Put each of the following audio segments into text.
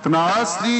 तनाश्री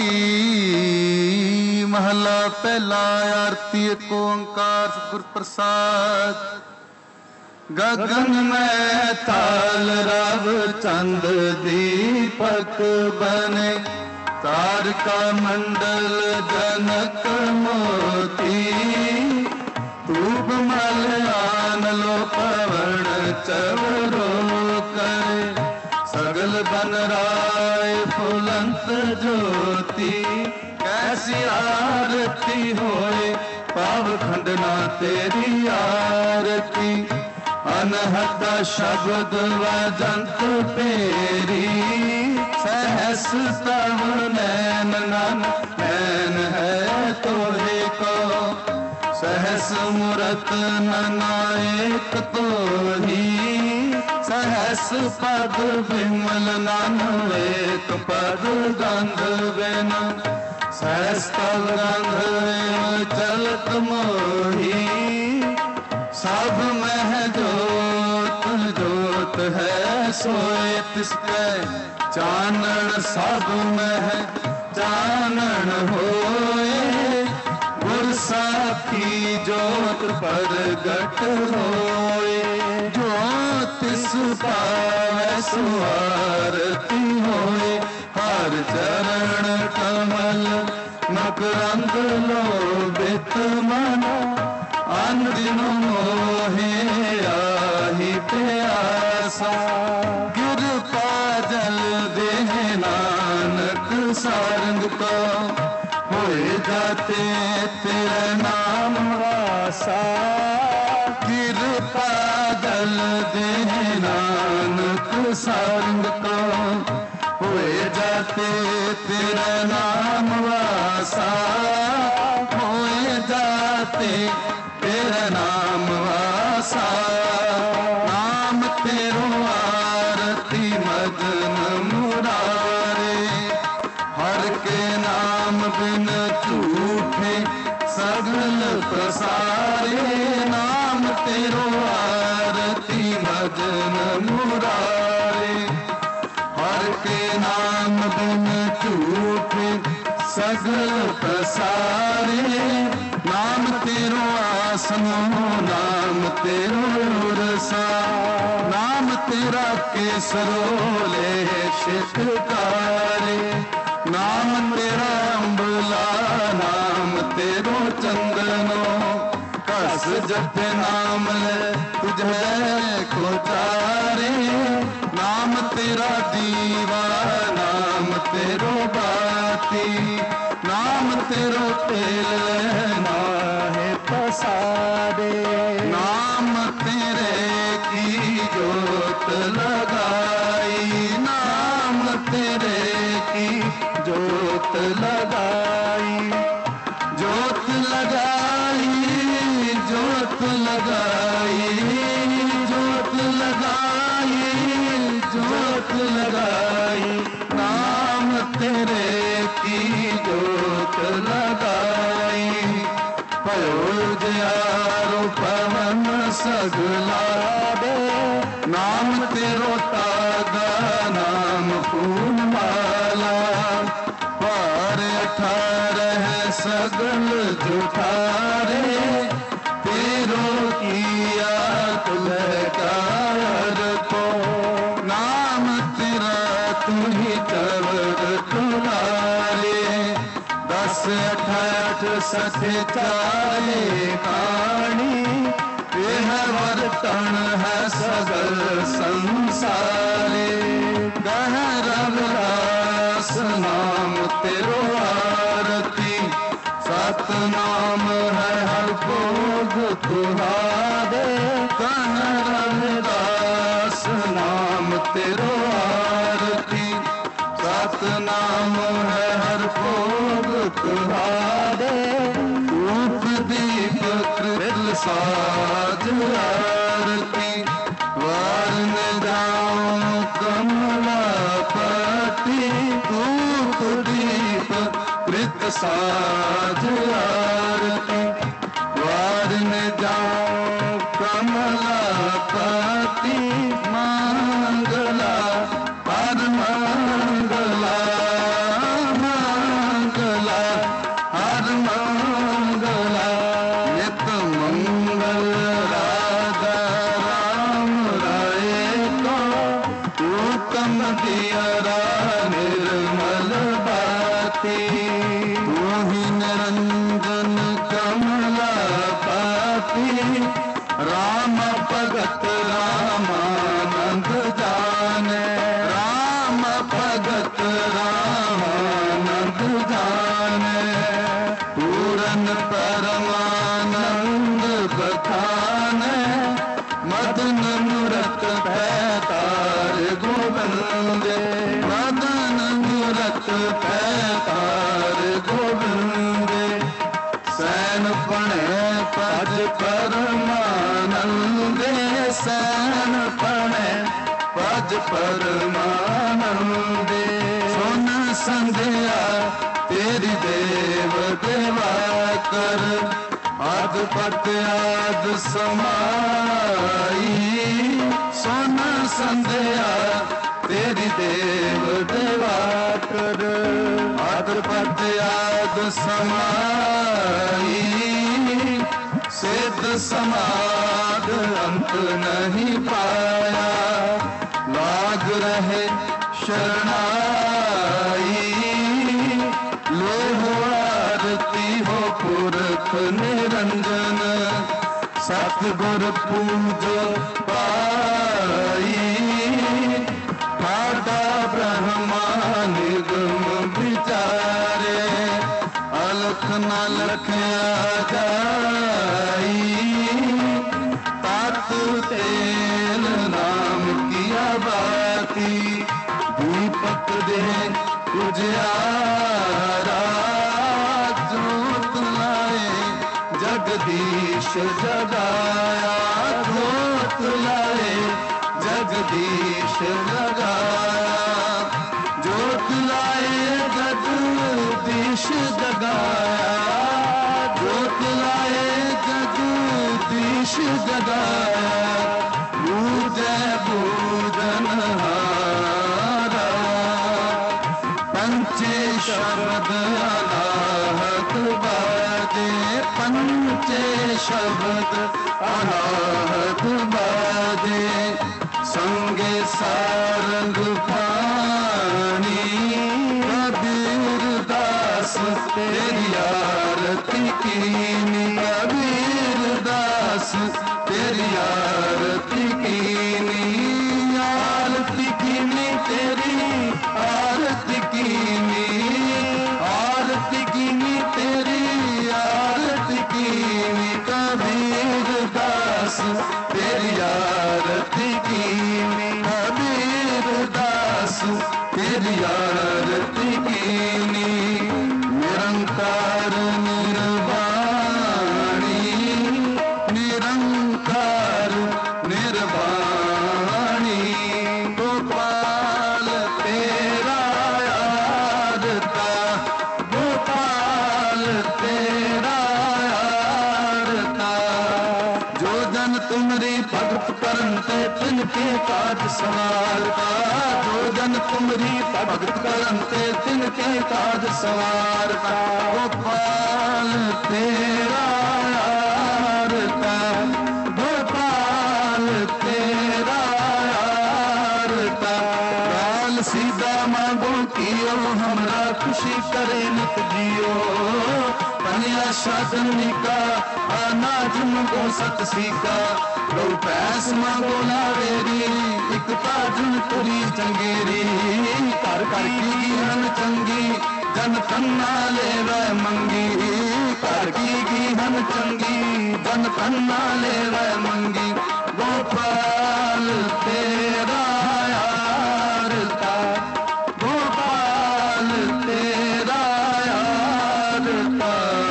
महला पहला आरती एक ओंकार सतगुर प्रसाद। गगन में ताल रव चंद दीपक बने, तारका मंडल जनक मोती। धूप मलयान लो पवन चवरो करे, सगल बन राय फुलंत ज्योति। कैसी आरती होए पाव खंडना तेरी आरती। अनहद शब्द वजंत पेरी, सहस तव नैन नन नैन है तोहे को। सहस मूरत ननायक तोही, सहस पद विमल नन एक पद गंध बिन। सहस तव गंध चलत मोही, सब मह जोत जोत है सोए तिसके। चानन सब मह चानन होए, गुर साखी जोत प्रगट होए। ज्योतिष पावै सुआरती होए, हर चरण कमल मकरंद लोभित मन। अनदिन मोहे आहि प्यासा, कृपा जल देह नानक सारंग को। होए जाते तेरा नाम वासा, कृपा जल देह नानक सारंग को। होए जाते तेरा नाम वासा, होए जाते तेरा नाम वासा। नाम तेरो आरती मगन मुरारे, हर के नाम बिन झूठे सगल प्रसारे। नाम तेरो आरती मगन मुरारे, हर के नाम बिन झूठे सगल प्रसारे। नाम तेरो आसनो नाम तेरो रसा, नाम तेरा केसरोले शिखकारे। नाम तेरा अम्बला नाम तेरो चंदनो, कस जपे नाम ले तुझे को चारे। नाम तेरा दीवा नाम तेरो बाती, नाम तेरो तेल नाहे पसारे। नाम तेरे की जोत लगाई, नाम तेरे की जोत लगाई। जोत लगाई जोत लगाई, जोत लगाई जोत लगाई। नाम तेरे की जोत लगाई। भयो जयारो पवन सगला दे, नाम तेरो तागा नाम फूल माला। पार 18 सगल जुठारे, तेरो किया तुलकार को। नाम तेरा तुम्ही चवर तुलारे, 10 68 सठे चारे काणी। यह वर्तन है सगल संसारे, गह रविदास नाम तेरो आरती। सत नाम है हर भोग तुम्हारे, गह रविदास नाम तेरो आरती। सत नाम है हर भोग तुम्हारे, रूप दीप कृत साज आरती। वारन जाऊं कमलापति, धूप दीप कृत साज आरती। वारन जाऊं कमलापति, मंगला हर मंगला पैतार गोविंदे सैन पणे पज परमानंदे सैन पणे पज परमानंदे सुन संध्या तेरी देव देवा कर आद पत आद समाई सुन संध्या तेरी देव देवा कर आद पत आद समाई सिद्ध समाद अंत नहीं पाया लाग रहे शरणाई लो आरती हो पुरख निरंजन सतगुर पूजो पाई ठाडा ब्रह्मा निगम विचारे अलख न लखया जाई तात तेल नाम किया बाती दीपक दे उजियारा जोत लाए जगदीश जगाया जोत लाए जगदीश जगाया जोत लाए जगदीश जगाया जोत लाए जगदीश जगाया पूजय पूजन हारा पंचे शब्द अनाहत बाजे पंचे शब्द अनाहत बाजे संगे सारंग पानी कबीर दास तेरी आरती कीनी कबीर दास तेरी आरती कीनी आरती कीनी तेरी आरती कीनी आरती कीनी तेरी आरती कीनी कबीर दास तेरी आरती कीनी कबीर दास तेरी आरती कीनी निरंकार निर्वाणी निरंकार निर्वाणी गोपाल तेरा आरता गोपाल तेरा आरता जो जन तुमरी भगत करते तिनके काज सवारता जो जन तुमरी भगत करते तिनके काज सवारता गोपाल तेरा आरता गोपाल तेरा आरता गाल सीधा मांगो कियो हमरा खुशी करे नित जियो कन्या शादनी का अनाज मंगो सत सीका लो पैस मांगो लावेरी एक पाजन तुरी चंगेरी कर कर की हन चंगी जन कन्ना ले वह मंगी कर की हन चंगी जन कन्ना ले वह मंगी गोपाल तेरा आरता गोपाल तेरा आरता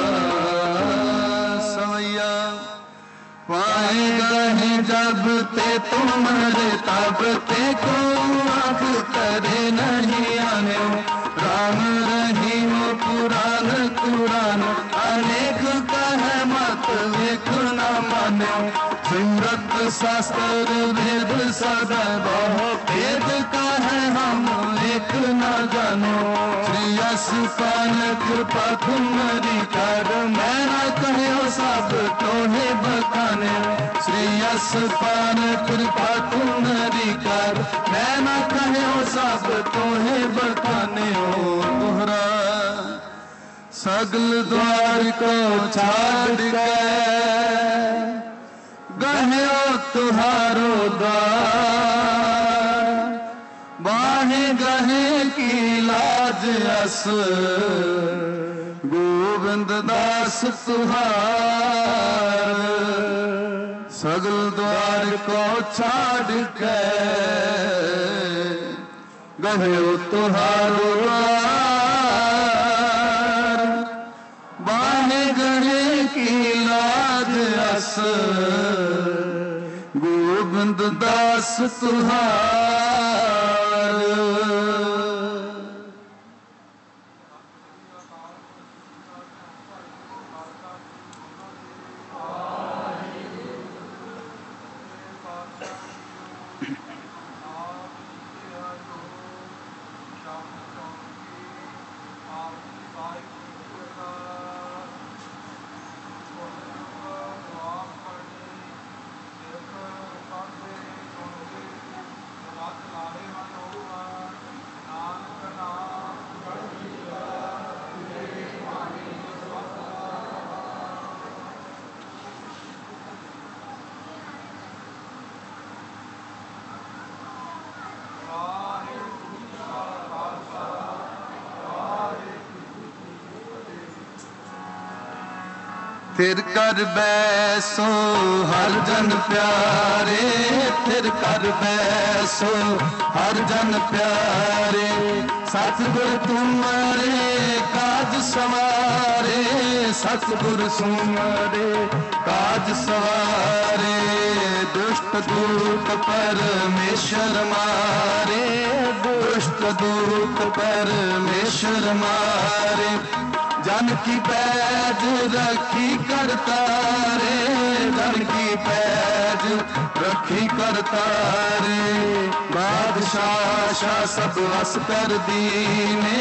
सवैया पाएगा ही जब ते तुम्हारे तब ते को आँख करे नहीं आने राम रहीम पुराण कुरान अनेक कह मत वेख न मान्यो सिमरत शास्त्र वेद सदा बहु भेद कह हम एक न जानो श्री यश पान कृपा तुम्हारी कर मैं न कहो सब तोहे बखाने श्री यश पान कृपा तुम्हारी कर मैं न कहो सब तोहे बखाने हो तोहरा सगल द्वार को छाड़ के गह्यो तुहारो द्वार बाहे गहे की लाज अस गोविंद दास तुहार सगल द्वार को छाड़ के गह्यो तुहारो द्वार दास तुहार। फिर कर बैसो हर जन प्यारे, फिर कर बैसो हर जन प्यारे। सतगुर तुम्हारे काज सवारे, सतगुर तुम्हारे काज सवारे। दुष्ट दूत परमेश्वर मारे, दुष्ट दूत परमेश्वर मारे। जन की पैज रखी करता रे, जन की पैज रखी करता रे। बादशाह शाह सब वस कर दीने,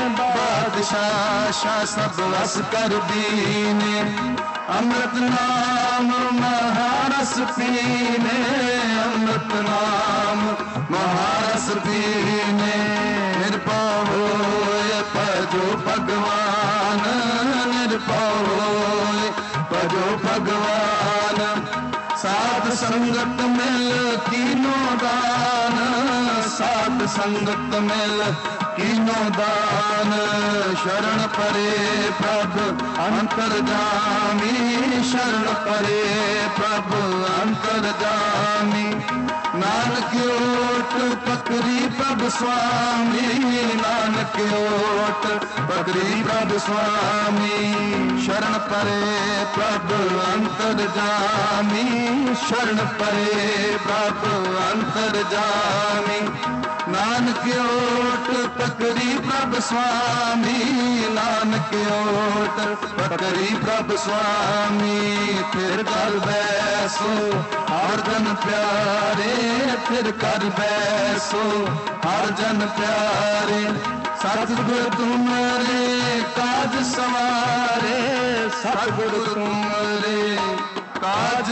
बादशाह शाह सब वस कर दीने। अमृत नाम महारस पीने, अमृत नाम महारस पीने। निर्भव होए भजो भगवान, निर्भव होए भजो भगवान। साध संगत मिल तीनों दान, साध संगत मिल तीनों दान। शरण परे प्रभु अंतर्जामी, शरण परे प्रभु अंतर्जामी। नानक ओट पकड़ी प्रभु स्वामी, नानक ओट पकड़ी प्रभु स्वामी। शरण परे प्रभु अंतर्जामी, शरण परे प्रभु अंतर्जामी। नानक ओट पकड़ी प्रभु स्वामी, नानक ओट पकड़ी प्रभु स्वामी। फिर कर बैसो हर जन प्यारे, फिर कर बैसो हर जन प्यारे। सतगुर तुम्हारे काज सवारे, सतगुर तुम्हारे काज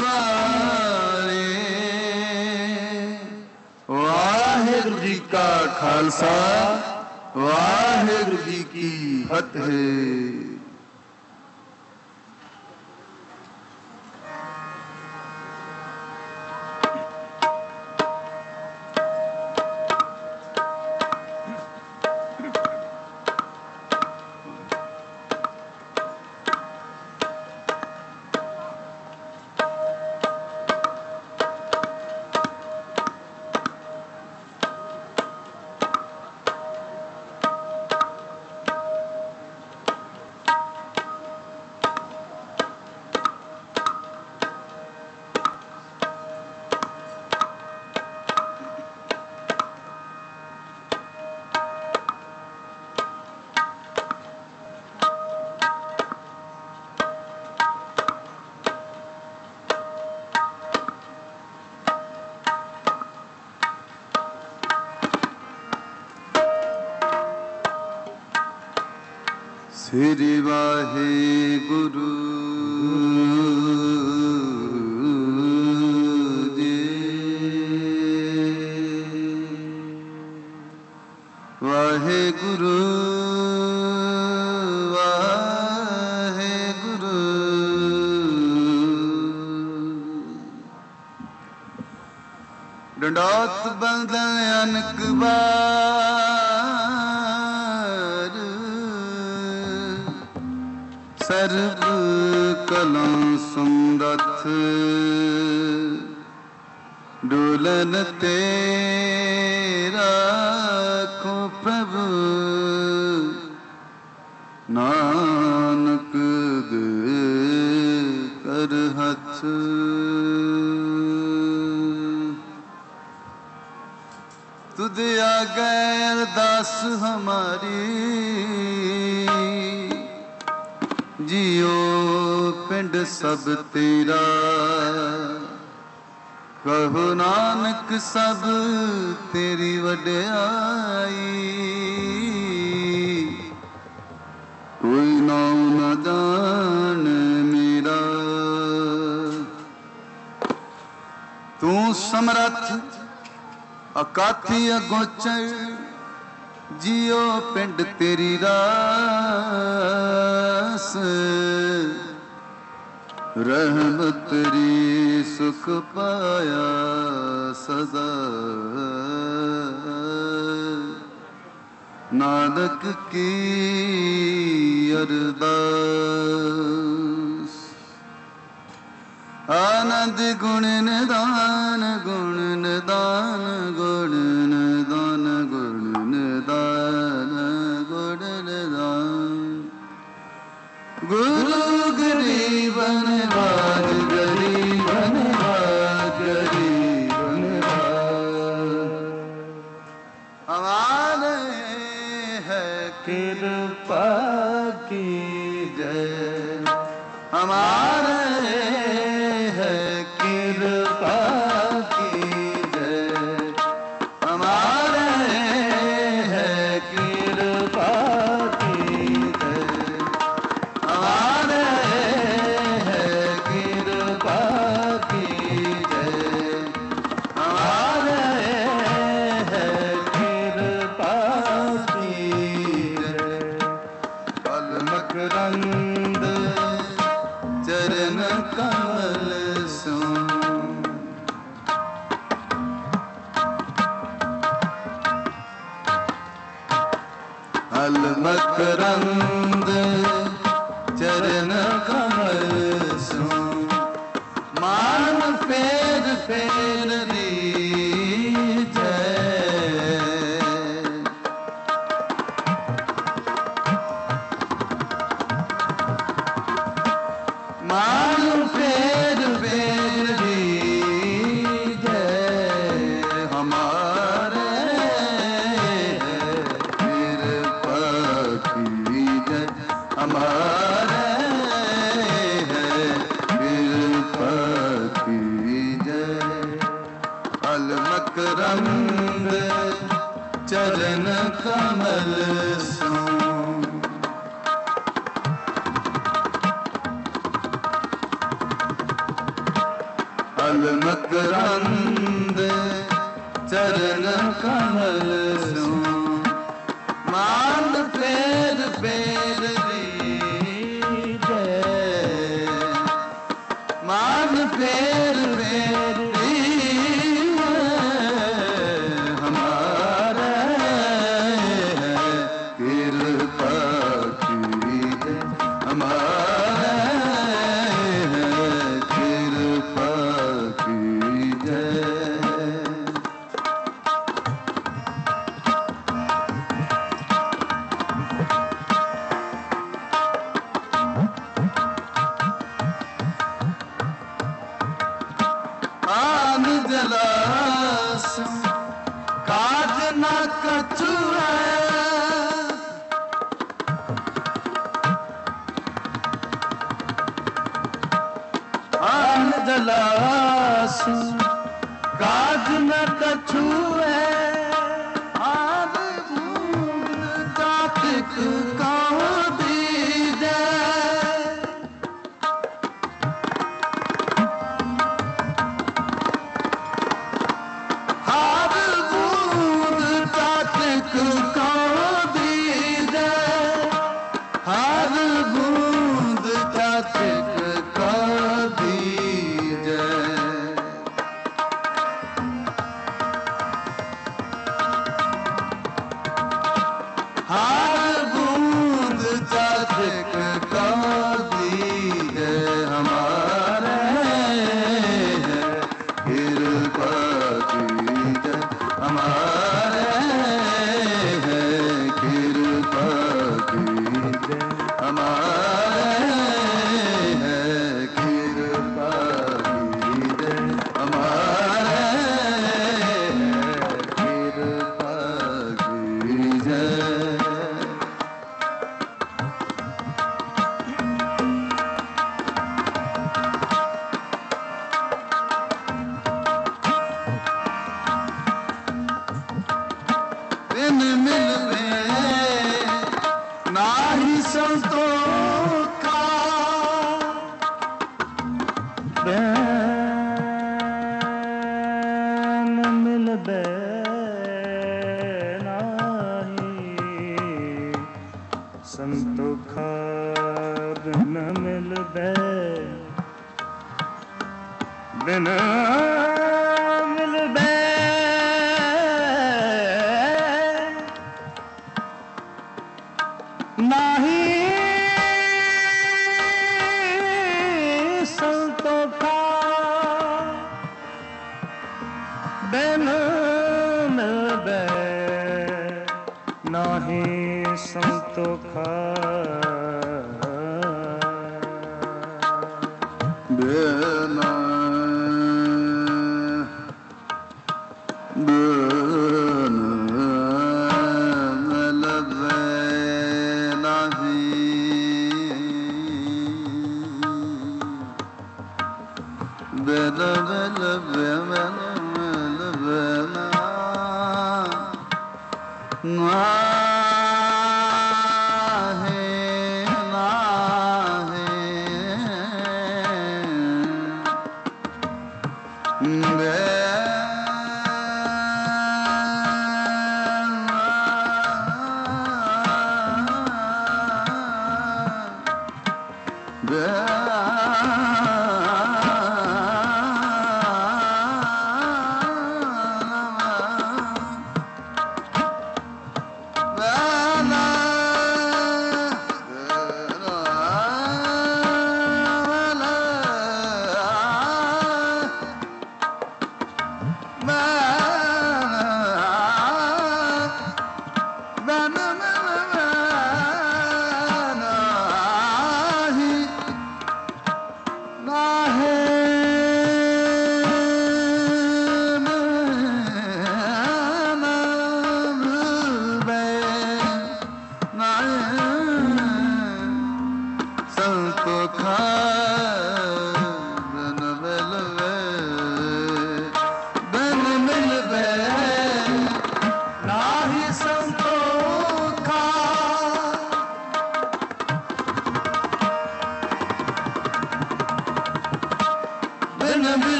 सवारे। वाहिगुरु जी का खालसा, वाहिगुरु जी की फतेह। श्री वाहिगुरु जी, वाहिगुरु वाहिगुरु। डंडौत बंदन अनक बार, सर्व कला सुमरथ डोलन तेरा को प्रभु। नानक दे कर हथ लागे अरदास हमारी, जियो पिंड सब तेरा, कहो नानक सब तेरी वड्याई। कोई नाम न जान मेरा, तू समरथ अकाथी अगोचर, जियो पिंड तेरी रास। रहमत तेरी सुख पाया सदा, नानक की अरदास। आनंद गुण निदान गुण निदान गुण निदान गुण निदान गुण निदान। गुरु गरीब नवाज गरीब नवाज गरीब नवाज। हमारे है कृपा की जय, हमारे है कृपा की जय, हमारे है कृपा की जय, हमारे है कृपा की जय, हमारे है कृपा की जय। पल मकरंद चरण कमल सो, पल मकरंद चरण कमल सो। मान फेर फेर रीझै, मान फेर फेर रीझै। हमारे है कृपा की जय, हमारे है कृपा की जय। अल मकरंद चरण कमल सो, अल मकरंद चरण कमल सो। मान फेर फेर रीझै, मान फेर फेर रीझै। हमारे है कृपा की जय, हमारे है कृपा की जय। आन जलास काज न कछु है, आन जलास काज न कछु है। आद बूंद जातिक काहू दीजै, हर बूंद जातिक काहू दीजै, हर बूंद जातिक काहू दीजै। संतोखा बिन मिलबे बिन मिलबे नाही संतोखा बिन मिलबे नाही संतोखा बिन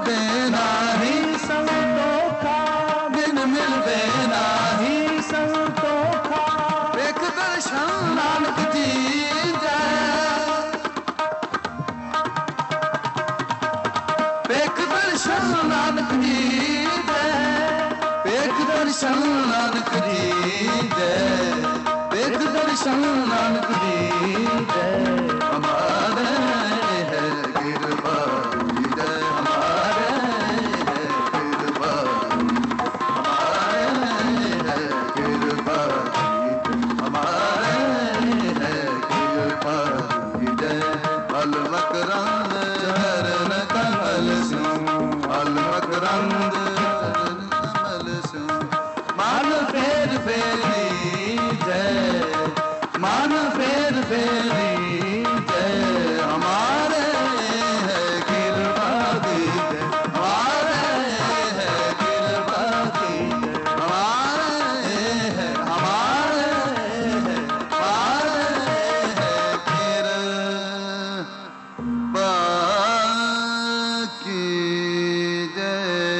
मिलते नाही संतोखा, बिन मिलते नाही संतोखा। एक दर्शन नानक जी जय, एक दर्शन नानक जी जय, एक दर्शन नानक जी जय, एक दर्शन नानक जी जय। हमारे है कृपा जय, हमारे है कृपा, हमारे है कृपा, हमारे है कृपा जय। अलमकरंद चरण कमल सु, अलमकरंद चरण कमल सु, मान फेर फेरी जय, मान फेर फेरी जय। हमारे है कृपा की जय, हमारे है कृपा की जय, हमारे है, हमारे है, हमारे है कृपा की जय।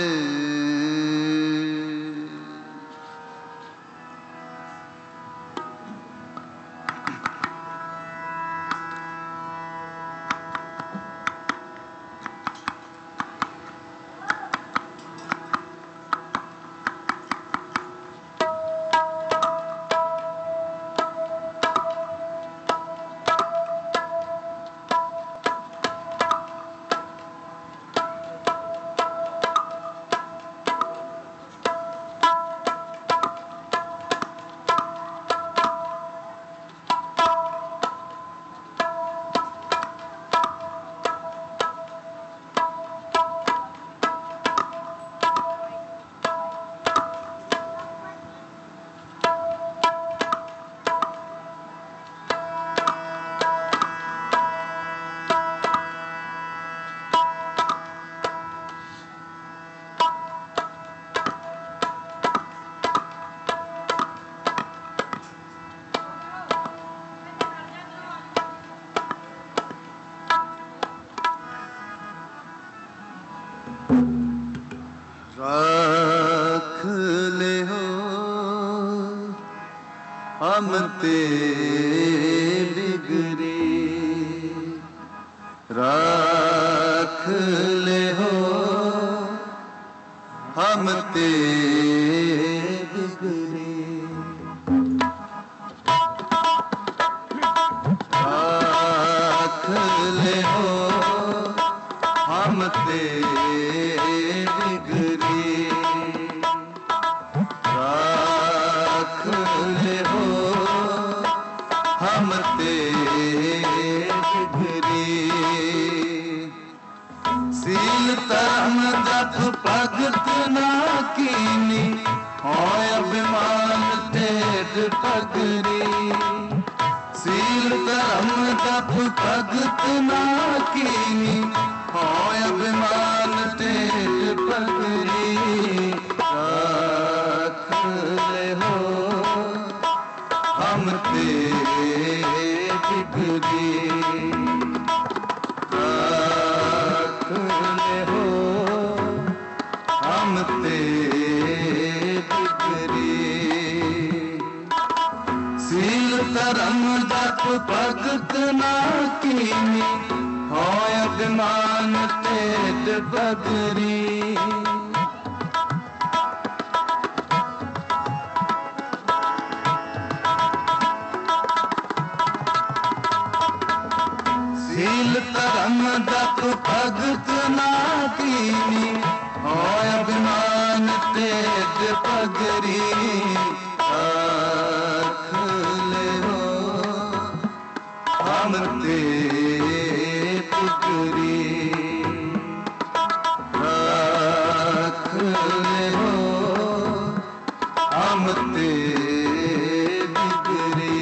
राख ले हो हम ते बिगड़ी, राख ले हो हम ते बिगड़ी, राख ले हो हम ते बिगड़ी, राख ले हो हम ते बिगड़ी। सील धर्म जप भगत ना कीनी, होय अभिमान टेढ़ पगड़ी। सील धर्म जप भगत ना कीनी, होय अभिमान टेढ़ पगड़ी। राख ले हो हम ते बिगड़ी, राख ले हो हम ते बिगड़ी। सील धर्म जप भगत ना कीनी, होय अभिमान टेढ़ पगड़ी। सील धर्म जप भगत ना कीनी, होय अभिमान टेढ़ पगड़ी। राख ले हो हम ते बिगड़ी, राख ले हो हम ते बिगड़ी।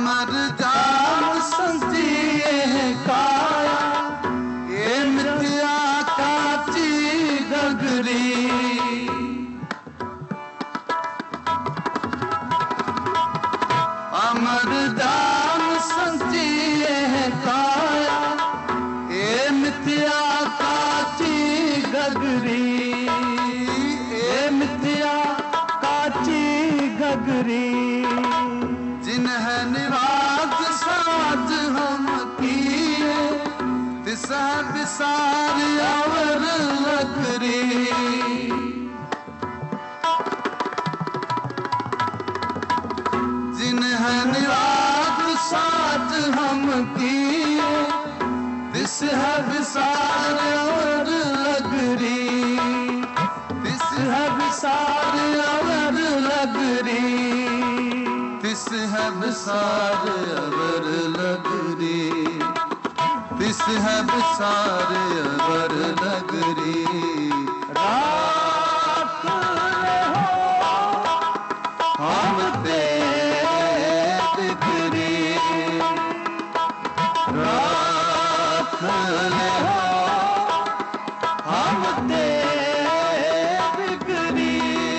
अमर जान संजिए काया, ये मिथ्या काची गगरी। अमर जान संजिए काया, ये मिथ्या काची गगरी, ये मिथ्या काची गगरी। जिन है निराज साज हम किए, तिस है विसार अवर लगरी। जिन है निराज साज हम किए, तिस है विसार अवर लगरी, तिस है विसार अवर लगरी, तिस है विसार अवर लगरी, तिस है विसार अवर लगरी। राख ले हो हम तेरे बिगड़ी, राख ले हो हम तेरे बिगड़ी।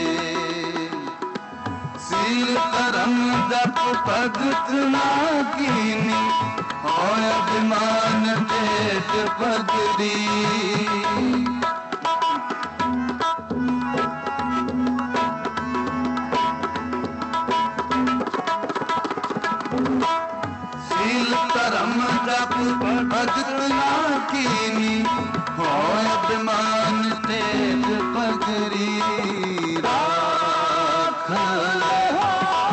सील करम जप भगत ना कीनी, होय अभिमान पेट पगड़ी। सील करम जप भगत ना कीनी, होय अभिमान पेट पगड़ी। राख ले हो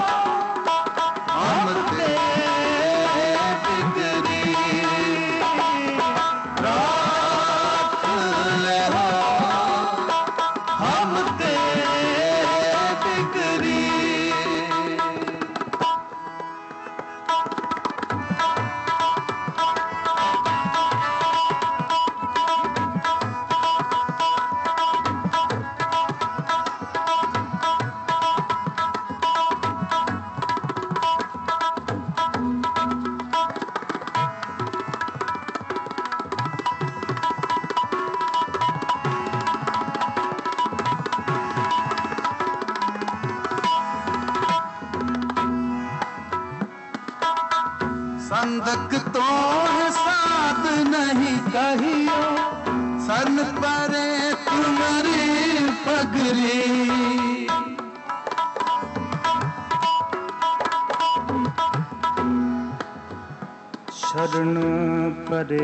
हम तेरे बिगड़ी, राख ले हो हम तेरे बिगड़ी। संदक तो है साध नहीं कहियो, सन परे तुम्हारी पगरी। शरण परे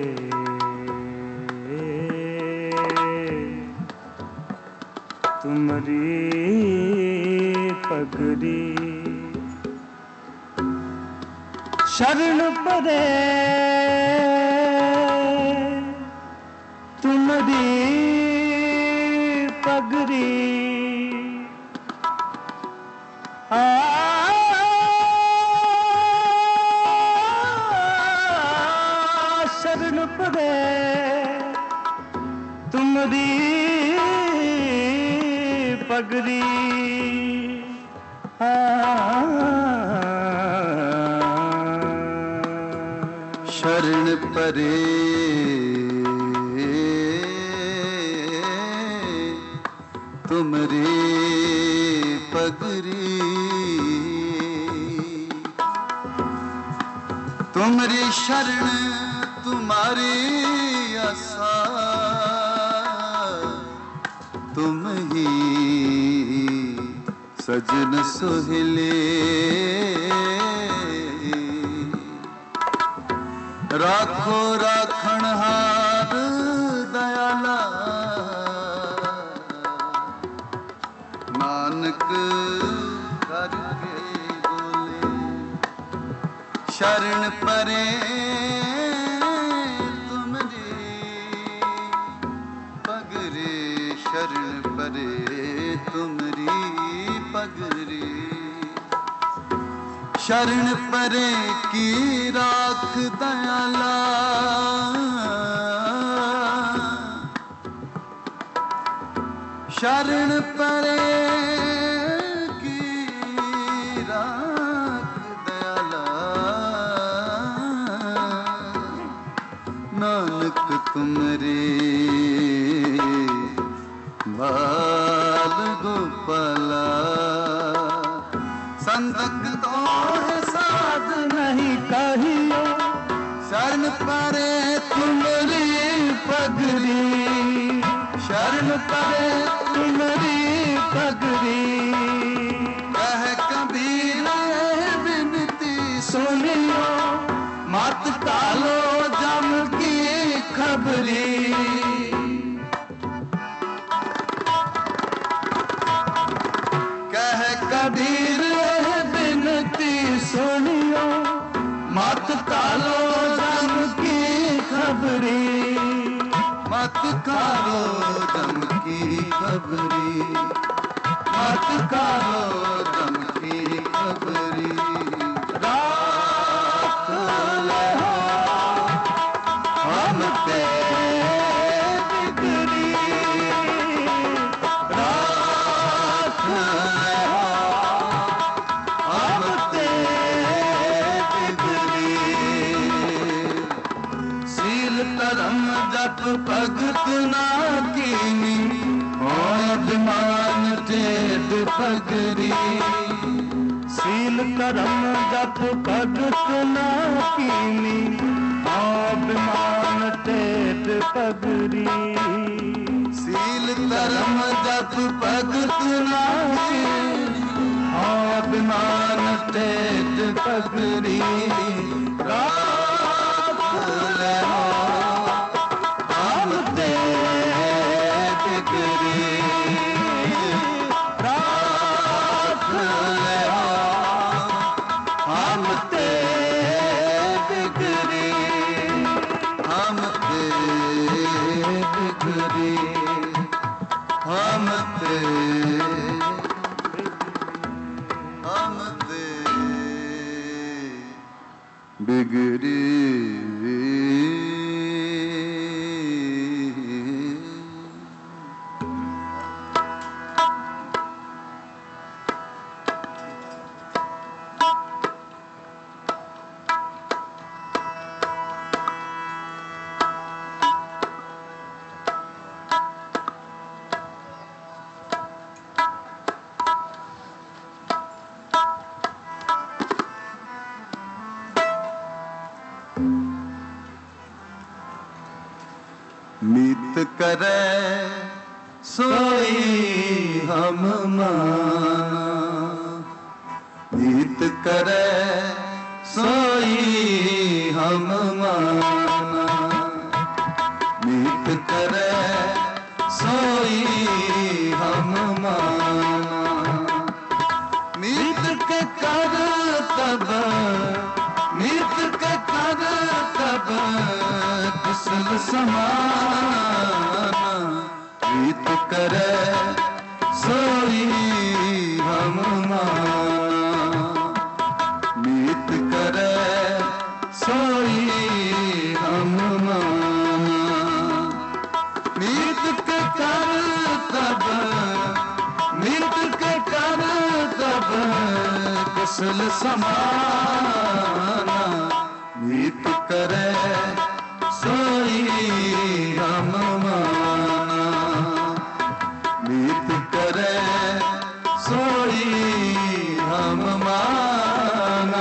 तुम्हारी पगरी। शरण परे तुम्हारी पगरी। शरण परे तुम्हारी पगरी। शरण परे तुम्हारी पगरी। तुम्हारी शरण तुम्हारी आसा, तुम ही सजन सोहिले। राखो राखण हार दयाला, नानक करके बोले। शरण परे तुम्हारी पगरी, शरण परे तुम्हारी पगरी। शरण परे की राख दयाला, शरण परे की राख दयाला। संदक तो है साध नहीं कहियो, शरण परे तुम्हारी पगड़ी, शरण परे तुम्हारी पगड़ी। कह कबीर बिनती सुनियो, मत कालो जम की खबरी। कह कबीर बिनती सुनियो, मत कालो जम की खबरी, मत कालो जम की खबरी, मत कालो जम की खबरी। राख ले हम पे बिगड़ी, राख ले हम पे बिगड़ी। सील धर्म जप भगत ना कीनी, अभिमान टेढ़ पगड़ी। सील धर्म जप भगत ना कीनी, अभिमान टेढ़ पगड़ी। सील धर्म जप भगत ना कीनी, अभिमान टेढ़ पगड़ी। राख ले हम ते बिगड़ी, राख ले हम ते बिगड़ी, हम ते बिगड़ी, हम ते बिगड़ी। मीत करे सोई हम माना, मीत करे सोई हम माना, मीत करे सोई हम माना। मीत के कर तब, मीत के कर तब कुशल समाना। मीत करे सोई हम माना, मीत करे सोई हम माना। मीत के कर तब, मीत के कर तब कुशल समाना। मीत करे सोई हम माना, मीत करे सोई हम माना।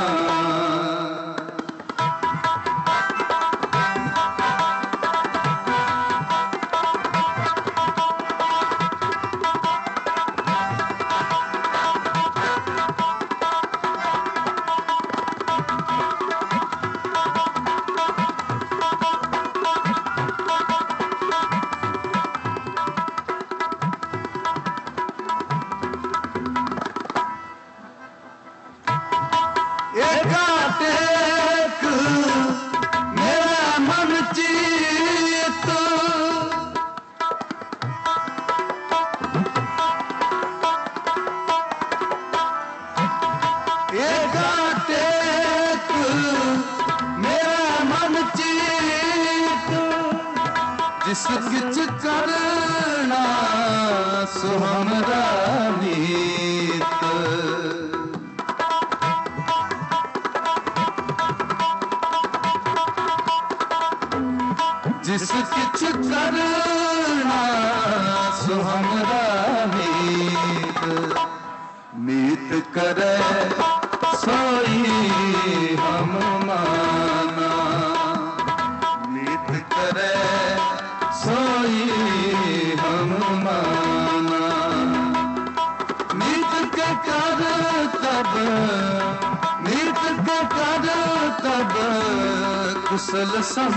एकाटेक मेरा मन चित, एकाटेक मेरा मन चित। जिस किच करना सो हमरा नीत, जिस किछ करना सो हमरा मीत। मीत करे सोई हम माना, मीत करे सोई हम माना। मीत के कर तब, मीत के कर तब कुशल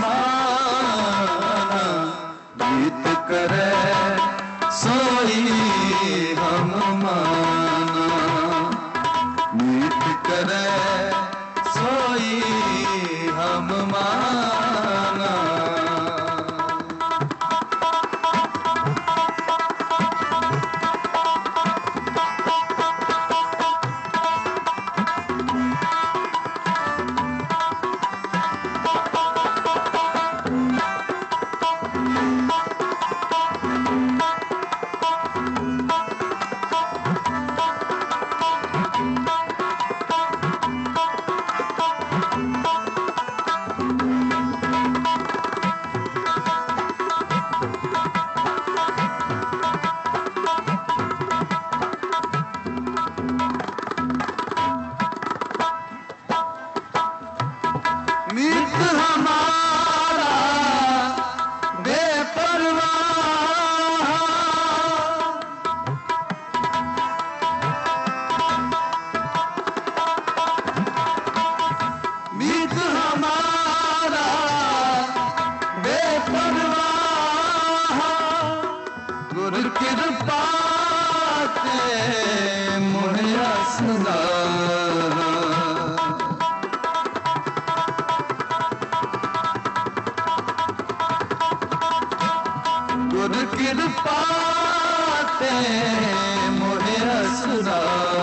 समाना। मीत करे सोई हम माना, मीत करे सोई हम माना। मीत हमारा बेपरवाह, मीत हमारा बेपरवाह। गुरु कृपा से मुहैया सुना, गुरु कृपा ते मोहे असरा।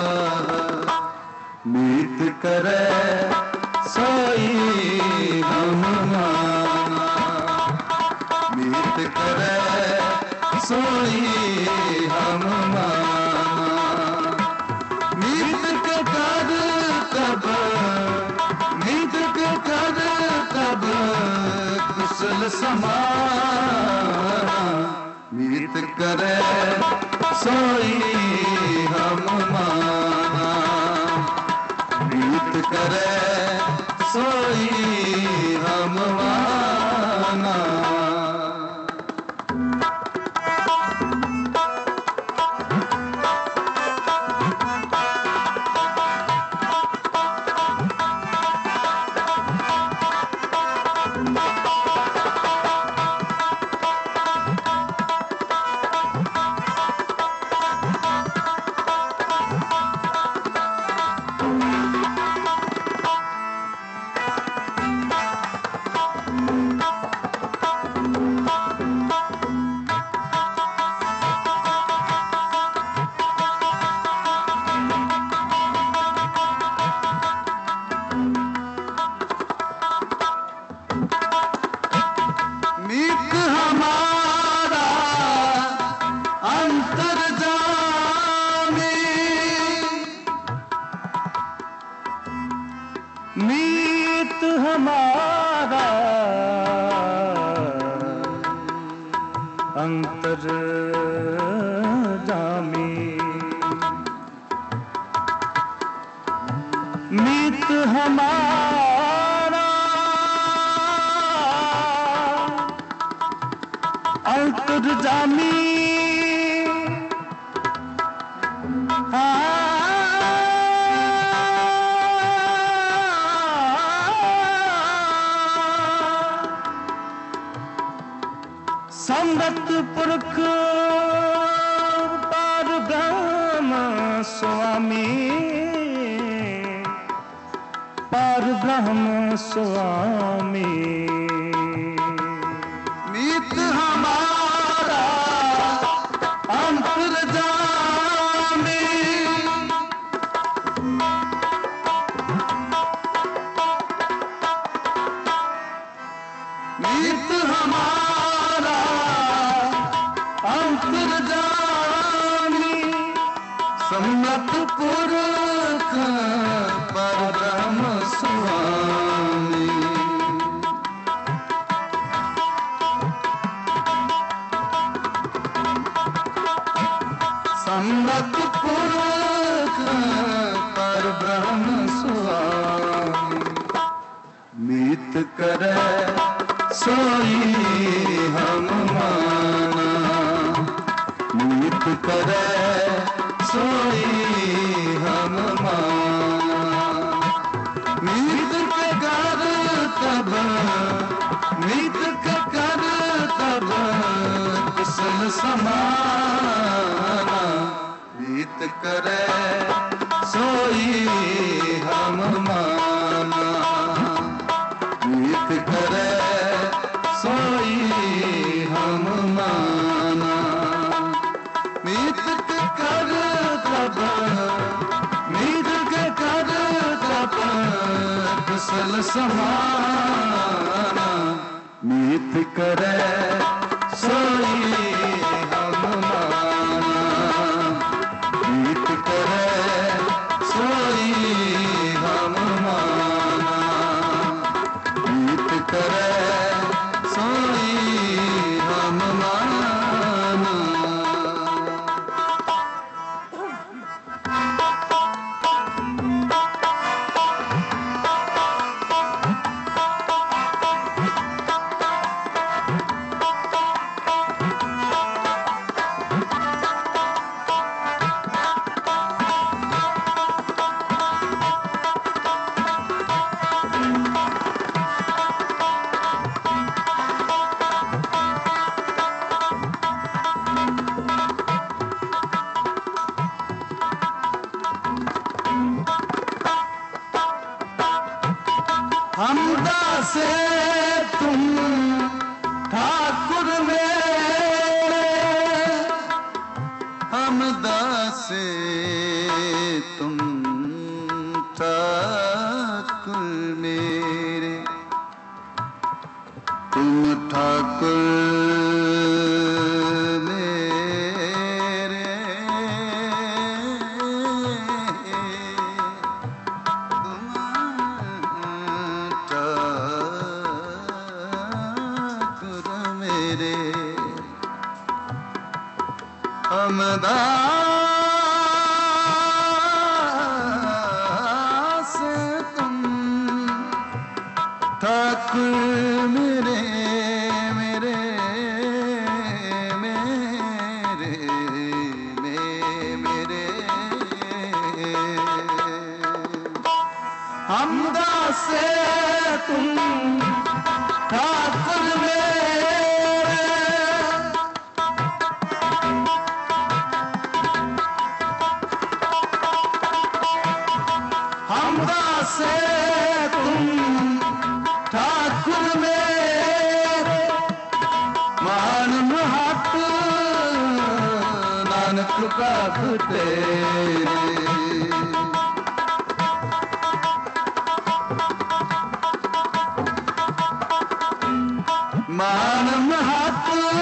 मीत करे सोई हम माना, मीत करे सोई हम माना। मीत के कर तब, मीत के कर तब कुशल समाना। मीत करे सोई हम माना, मीत करे सोई हम माना। मीत हमारा अंतर्जामी, मीत हमारा अंतर्जामी। मीत हमारा अंतर्जामी। संगत पुरख पार ब्रह्म स्वामी, पार ब्रह्म स्वामी। मीत हमारा अंतर्जामी, मीत हमारा अंतर्जामी। सम्मत पुरख परम स्वामी, समाना मीत करे सोई हम माना मीत करे सोई हम माना मीत के कर तब मीत के कर तब कुशल समाना मीत करे सोई हम माना मीत करे सोई हम माना मीत करे सोई हम माना। हमदा से तुम ठाकुर मेरे हमदा से तुम ठाकुर मेरे तुम ठाकुर हमदा से तुम ठाकुर मेरे मेरे मेरे मेरे हमदा से तुम ठाकुर हमदा से तुम ठाकुर मेरे मान महत नानक प्रभ तेरे मान महत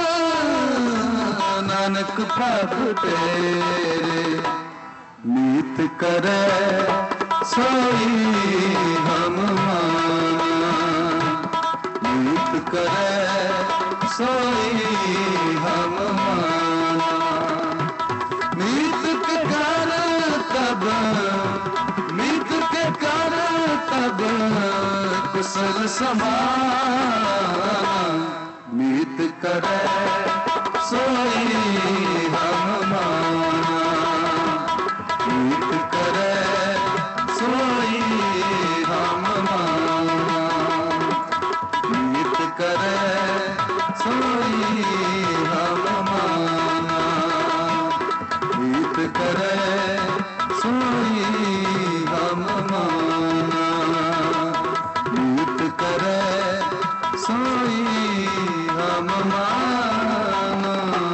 नानक प्रभ तेरे मीत करे सोई हम माना मीत करे सोई हम माना मीत के कर तब मीत के कर तब कुशल समाना मीत करे सोई हम माना मीत करे सोई हम माना मीत करे सोई हम माना मीत करे सोई हम माना मीत करे सोई हम माना।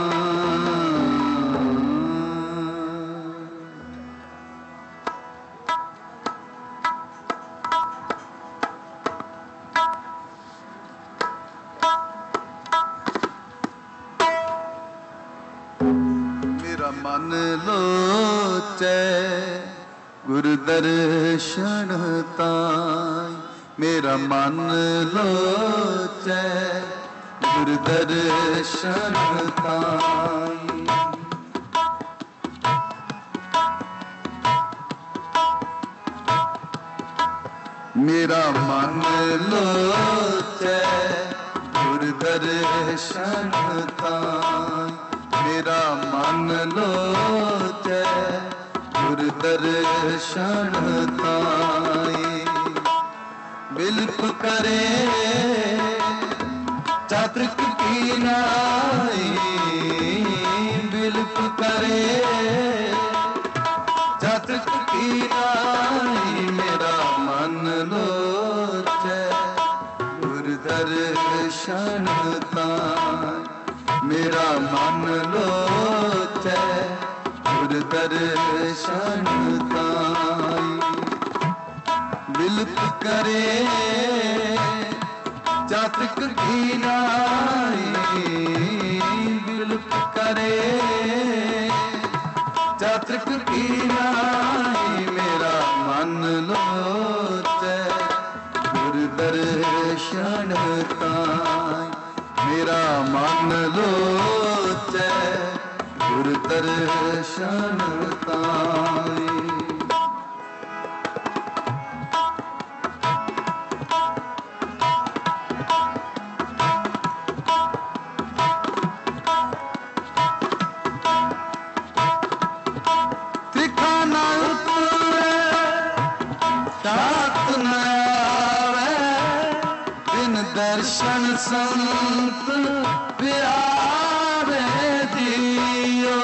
मेरा मन लोचे गुरु दर्शन ताई मेरा मन लोचे गुरु दर्शन ताई मेरा मन लोचे गुरु दर्शन ताई मेरा मन लोचे गुरु दर्शन ताई बिल्प करे चातृक की नाई करे चातक की नाई मेरा मन लोचे गुर दर्शन ताई मेरा मन लोचे गुर दर्शन ताई बिलप करे चातक की नाई बिलप करे चातक की नाई मेरा मन लोचे गुर दर्शन ताई मेरा मन लोचे गुर दर्शन ताई दर्शन संत प्यारे दियो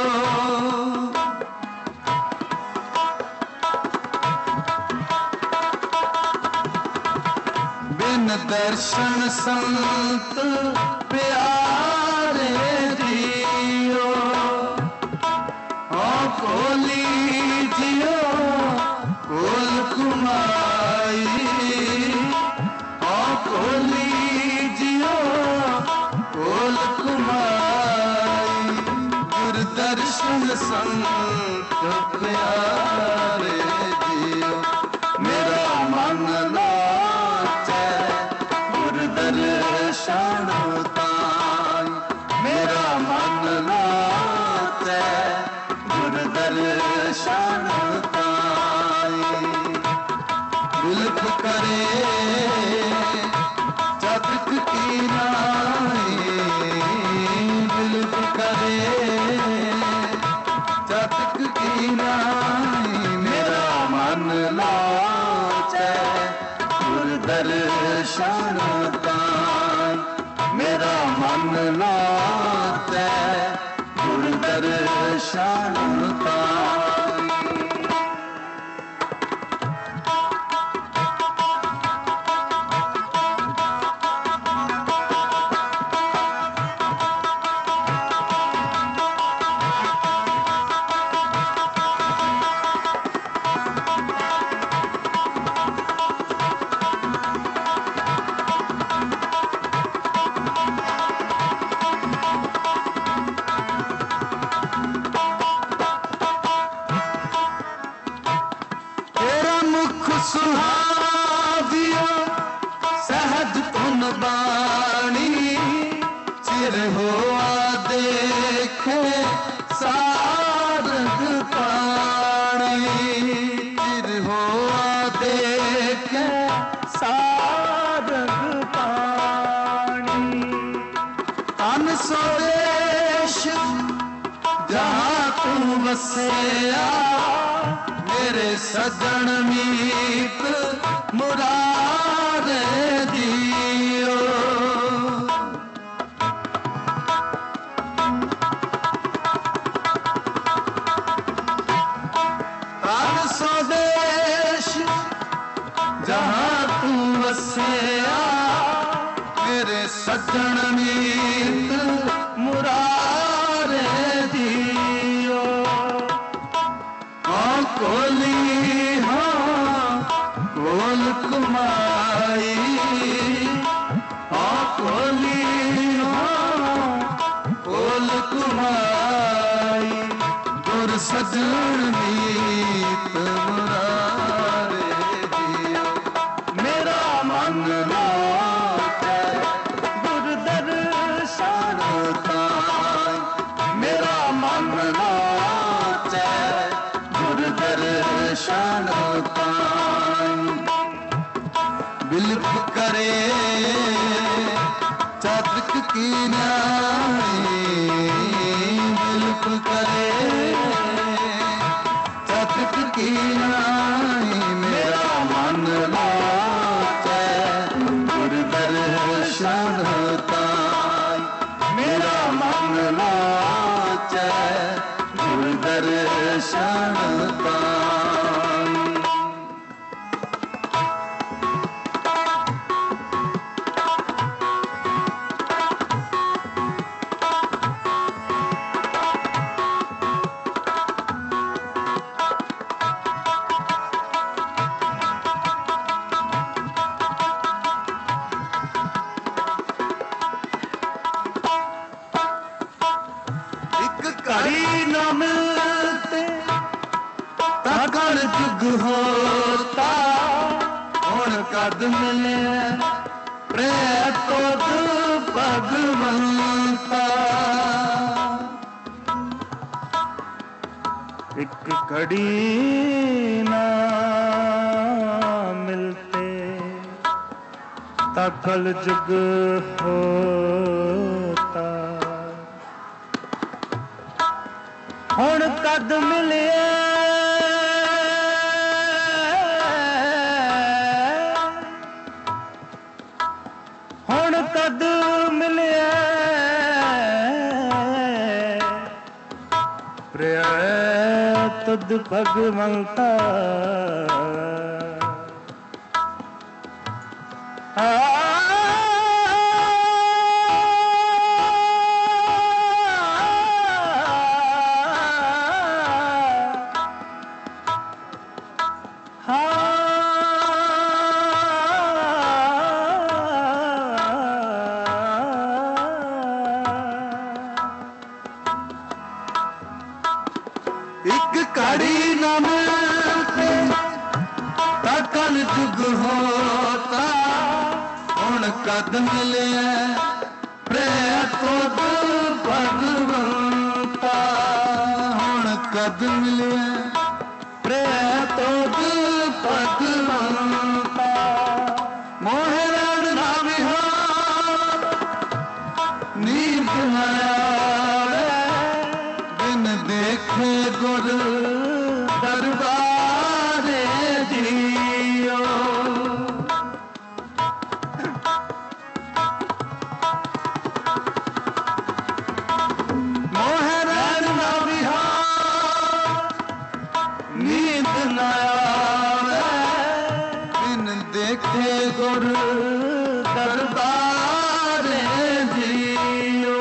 बिन दर्शन संत प्यारे दियो खोली जियो कोल कुमाई खोली जियो कोल कुमाई गुर दर्शन संत प्यारे जियो मेरा मन लोचे गुर दर्शन ताई मेरा मन लोचे गुर दर्शन ताई बिलप करे चातक की नाई बिलप करे चातक की नाई मेरा मन लोचे गुर दर्शन ताई मेरा मन लोचे गुर दर्शन ताई सुहावियो सहज धुन बाणी चिर हुआ देखे सारंग पाणी चिर हुआ देखे सारंग पाणी तन स्वदेश जहाँ तू बसेया मेरे सजन मीत मुरारे दियो तन स्वदेश जहाँ तू बसेया मेरे सजन मीत मुरारे दियो कोली हाँ कोल कुमाई हाँ कोली हाँ कोल कुमाई गुर सजन मीत मुरारे दियो मेरा मन लोचे गुर दर्शन ताई मेरा मन लोचे दर्शन ताई बिलप करे चातक की नाई बिलप करे चातक की नाई मेरा मन लोचे गुर दर्शन ताई मेरा मन लोचे कद मिले प्रेम तुद भगवंता। एक घड़ी ना मिलते ताकल जुग होता। हुण कद मिले हुण कद मिले प्रेम तुद भगवंता। एक कड़ी न मिलते ताकल जुग होता। हुण कद मिले प्रेम तुद भगवंता। हुण कद मिले प्रेम तुद भगवंता। मोहे रंग ना विहार नींद न आवे बिन देखे गुर दरबारे जियो। मोहे रंग ना विहार नींद न आवे बिन देखे गुर दरबारे जियो।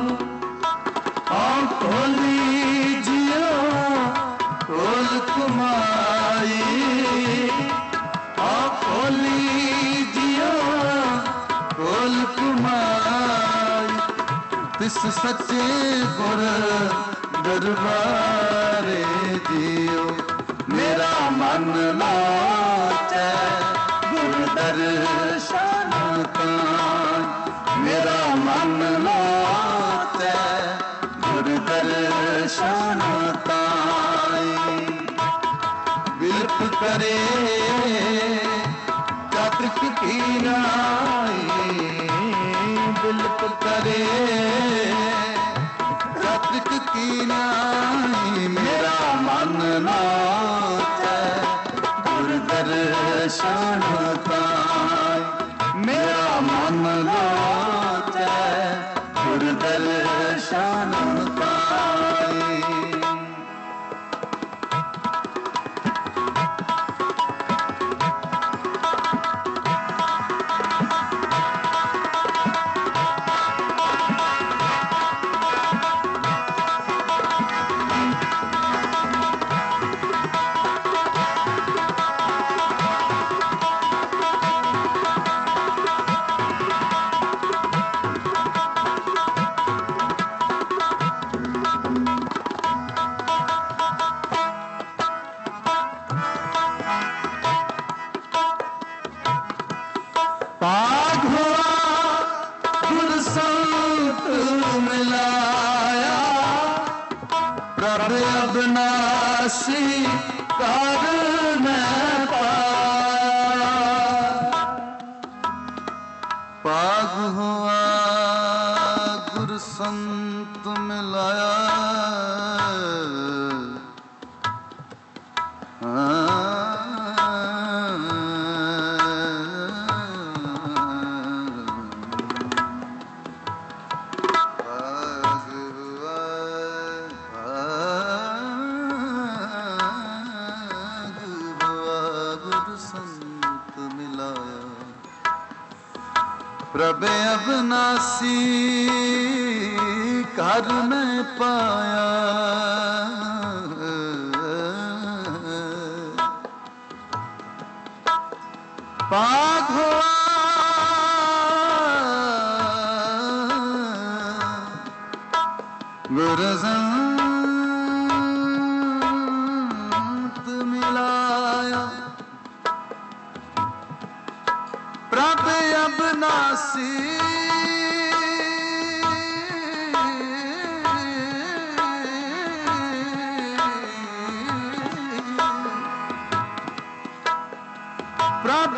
खोली जियो खोल कुमाई। खोली जियो खोल कुमाई। तिस सच्चे गुर दरबारे जियो। मेरा मन लाचै गुर दर्शन ताई। मेरा मन लाचै गुर दर्शन ताई। बिलप करे चातक की नाई। बिलप करे चातक की नाई। मेरा मन नाचै गुर दर्शन ताई। मेरा मन नाचै गुर दर्शन ताई। पाग हुआ गुर संत मिलाया। प्रभ अविनाशी कर मैं पाया। पाग हुआ गुर संत मिलाया। प्रभ अविनाशी कर मैं पाया। पाग हुआ गुर संत मिलाया। प्रभ अविनाशी प्रभ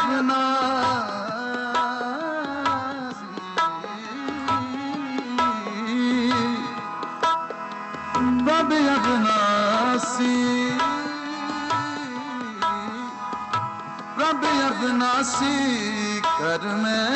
अविनाशी प्रभ अविनाशी कर में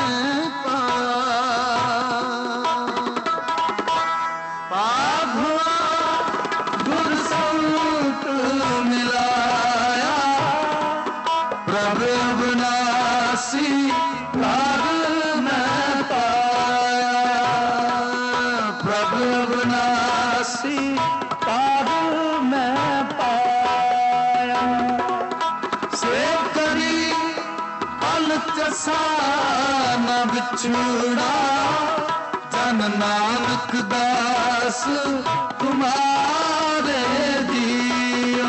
पाभुआ गुर संत मिलाया प्रभ अविनाशी कर में पाया प्रभ अविनाशी कर में पाया से करी पल चसा न बिछड़ा जन नानक दास तुम्हारे दियो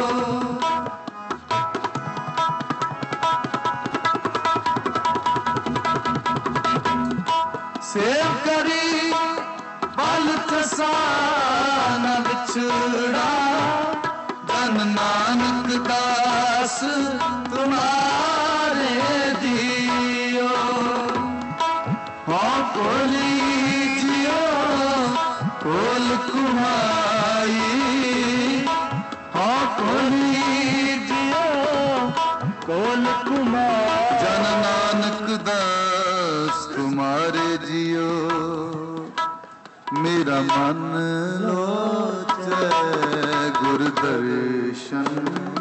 सेव करी पल चसा न बिछड़ा जन नानक दास तुम्हारे दियो हाँ कोली जियो कोल कुमाई हाँ कोली जियो कोल कुमाई जन नानक दास तुम्हारे जियो मेरा मन लोचै गुर दर्शन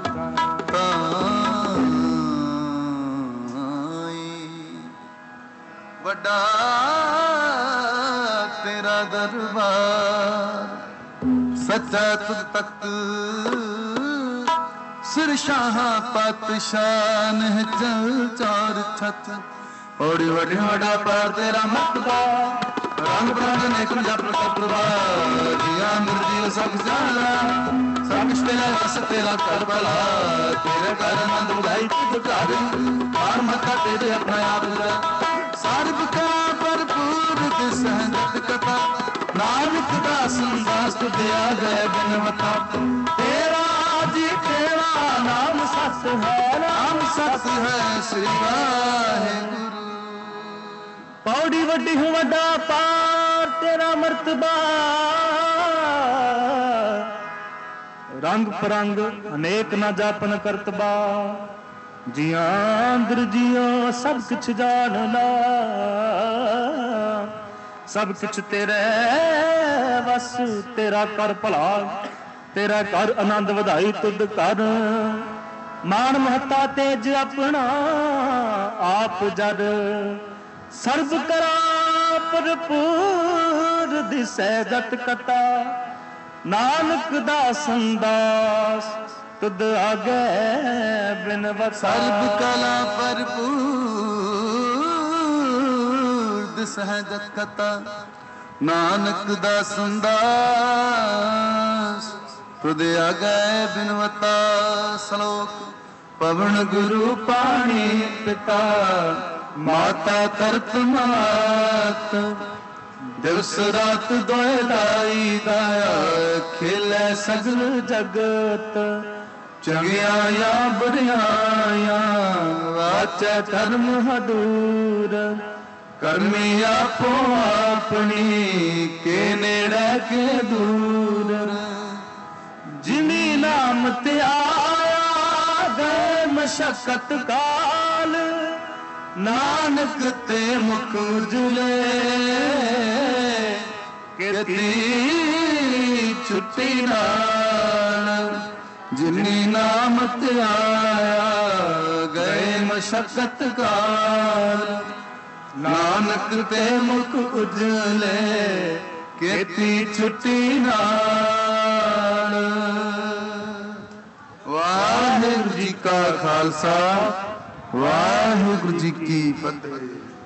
ताई वड्डा तेरा दरबार सच्चा तुझ तख्त सिर शाह पातशाह है चल चार छत ओड़ी वड्डी वड्डा पार तेरा मतबा रंग बिरंग ने कुंजा प्रभा जिया मिर्जी सब जाना सब तेरा रस तेरा कर भला तेरे घर आनंद उदाई तुझ घर और मत तेरे अपना आप सर्व का भरपूर सहजत कथा नानक दास दास दिया गए बिनवता तेरा जी तेरा नाम सत है श्री वाहेगुरु पौड़ी वड्डी हूँ वड्डा पार तेरा मर्तबा रंग परंग अनेक न जापन करतबा जिया अंदर जियो सब कुछ जान ला सब कुछ तेरे बस तेरा कर भला तेरा कर आनंद वधाई तुद कर मान महता तेज अपना आप जर सर्व करा भरपूर दिसै जत कता नानक दासन दास तुद आगे बिनवता सर्व कला भरपूर दिसै जत कता नानक दासन दास तुद आगे बिनवता श्लोक पवन गुरु पानी पिता माता तरत मात दिवस रात दोए लाई दाया खेले सगल जगत चंगिया या बुरिया वाचा धर्म हदूर करमी आपो अपनी के नेड़े के दूर जिनी नाम ते आया गए मशक्कत काल नानक ते मुख उजले केती छुट्टी नाल जिनी नाम ते आया गए मशक्कत काल नानक ते मुख उजले केती छुट्टी नाल वाहिगुरू जी का खालसा वाहिगुरू जी की फतेह।